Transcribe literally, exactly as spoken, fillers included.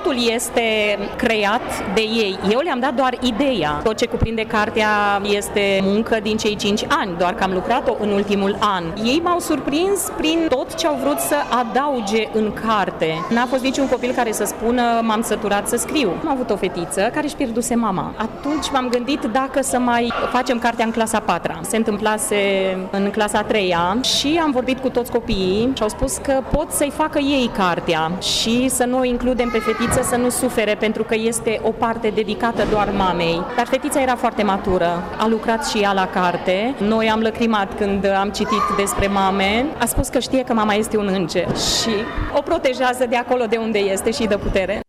totul este creat de ei. Eu le-am dat doar ideea. Tot ce cuprinde cartea este muncă din cei cinci ani, doar că am lucrat-o în ultimul an. Ei m-au surprins prin tot ce au vrut să adauge în carte. N-a fost niciun copil care să spună m-am săturat să scriu. Am avut o fetiță care își pierduse mama. Atunci m-am gândit dacă să mai facem cartea în clasa a patra. Se întâmplase în clasa a treia și am vorbit cu toți copiii și au spus că pot să-i facă ei cartea și să nu o includem pe fetiță să nu sufere pentru că este o parte dedicată doar mamei. Dar fetița era foarte matură, a lucrat și ea la carte. Noi am lăcrimat când am citit despre mame. A spus că știe că mama este un înger și o protejează de acolo de unde este și dă putere.